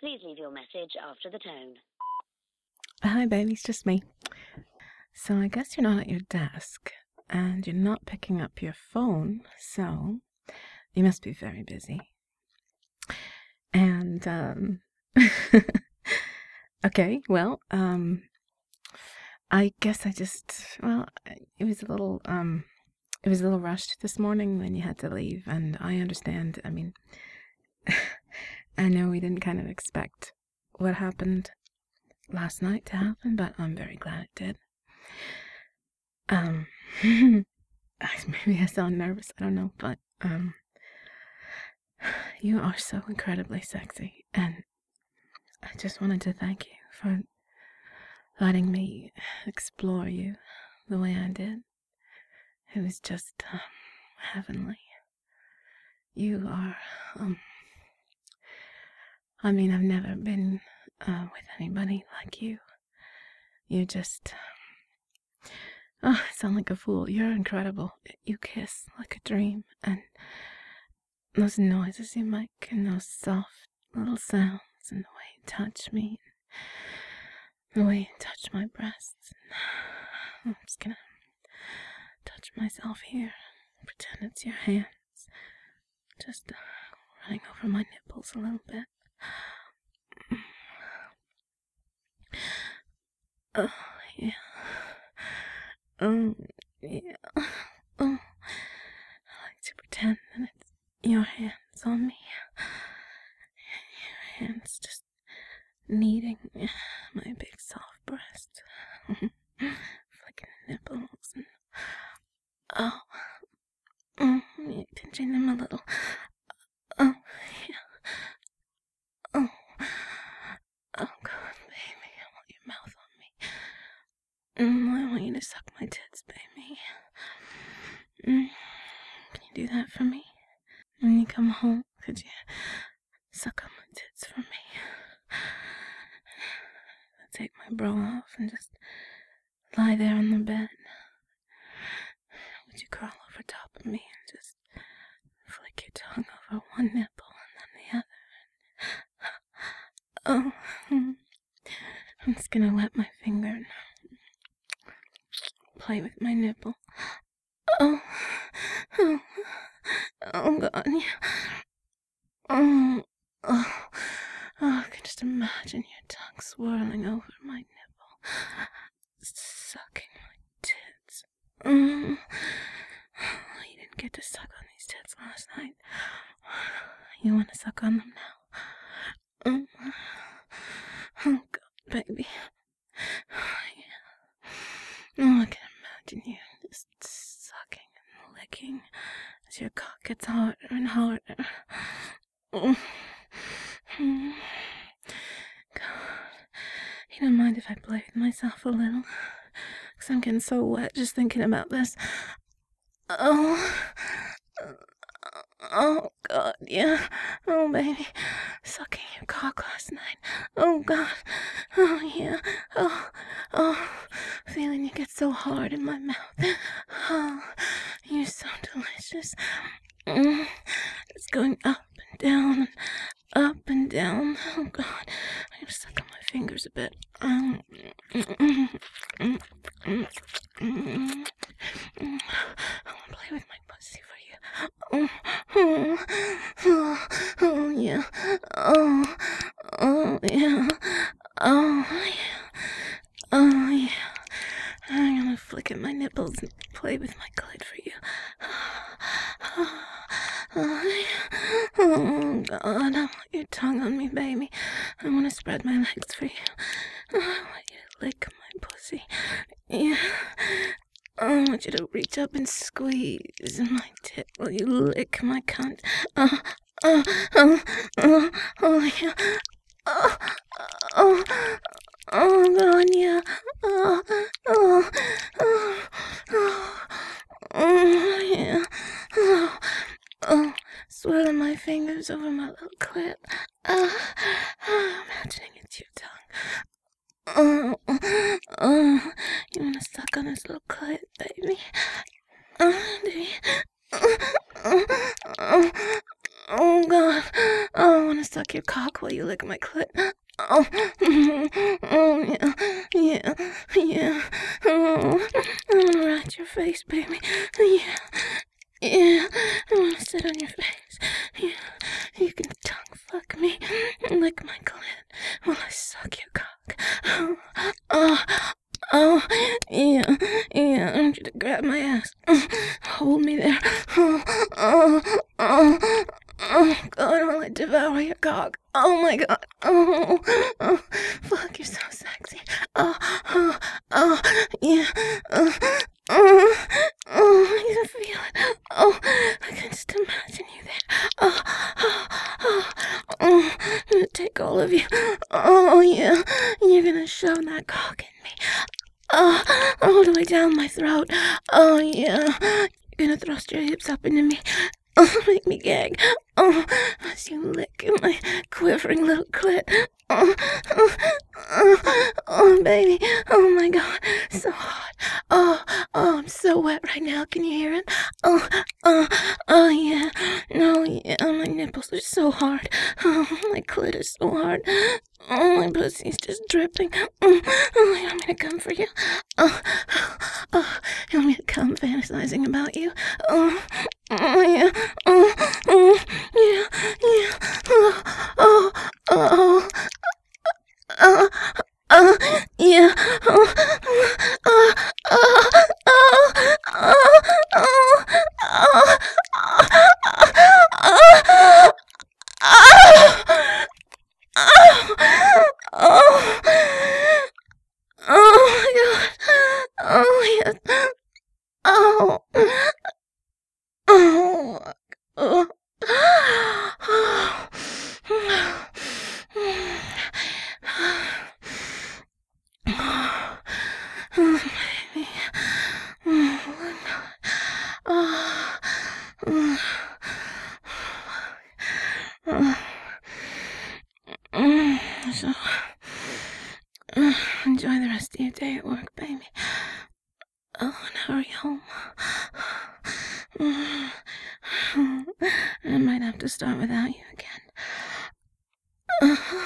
Please leave your message after the tone. Hi, baby, it's just me. So I guess you're not at your desk, and you're not picking up your phone, so you must be very busy. And, okay, well, I guess it was a little, rushed this morning when you had to leave, and I understand. I mean, I know we didn't kind of expect what happened last night to happen, but I'm very glad it did. Maybe I sound nervous, I don't know, but, you are so incredibly sexy, and I just wanted to thank you for letting me explore you the way I did. It was just, heavenly. You are, I've never been, with anybody like you. You just, I sound like a fool. You're incredible. You kiss like a dream, and those noises you make, and those soft little sounds, and the way you touch me, the way you touch my breasts. I'm just gonna touch myself here, pretend it's your hands, just running over my nipples a little bit. Oh, yeah. Oh, yeah. Oh, I like to pretend that it's your hands on me. Your hands just kneading my big soft breast. Flicking nipples and yeah, pinching them a little. Oh, yeah. Oh, God, baby, I want your mouth on me. I want you to suck my tits, baby. Can you do that for me? When you come home, could you suck on my tits for me? I'll take my bra off and just lie there on the bed. Would you crawl over top of me and just flick your tongue over one nipple and then the other? I'm just gonna wet my finger and play with my nipple. Oh, God, yeah. I can just imagine your tongue swirling over my nipple, sucking my tits. You didn't get to suck on these tits last night. You want to suck on them now? Oh, God, baby. Oh, I can imagine you just sucking and licking as your cock gets harder and harder. God, you don't mind if I play with myself a little? Because I'm getting so wet just thinking about this. Oh, God, yeah. Oh, baby. Sucking your cock last night. Oh, God. Oh, yeah. Oh. Feeling it get so hard in my mouth. Oh, you're so delicious. It's going up and down and up and down. Oh, God. I'm gonna suck on my fingers a bit. I want to play with my pussy for you. Oh, yeah. Oh, yeah. Oh, yeah. Oh, yeah. I'm gonna flick at my nipples and play with my clit for you. Oh, God, I want your tongue on me, baby. I want to spread my legs for you. I want you to lick my pussy. Yeah. I want you to reach up and squeeze my tit while you lick my cunt. Oh, yeah. God, yeah. Yeah. Swirling my fingers over my little clit. Imagining it's your tongue. You wanna suck on this little clit, baby? Do you? Oh, God. I wanna suck your cock while you lick my clit. Oh, oh yeah, yeah. Oh, I wanna ride your face, baby. Yeah, yeah. I wanna sit on your face. Yeah, you can tongue fuck me and lick my clit while I suck your cock. Oh, yeah, yeah. I want you to grab my ass. Hold me there. God, while I devour your cock. Oh my God. Fuck, you're so sexy. Yeah. I can feel it. I can just imagine you there. I'm gonna take all of you. Oh yeah, you're gonna shove that cock in me. All the way down my throat. Oh yeah, you're gonna thrust your hips up into me. Make me gag. As you lick my quivering little clit. Baby. Oh my God, so hot. I'm so wet right now. Can you hear it? Yeah. No, yeah. My nipples are so hard. My clit is so hard. My pussy's just dripping. You want me to come for you? You want me to come fantasizing about you? Yeah. Yeah. Oh my God. Oh yes. Oh. So, enjoy the rest of your day at work, baby. And hurry home. I might have to start without you again.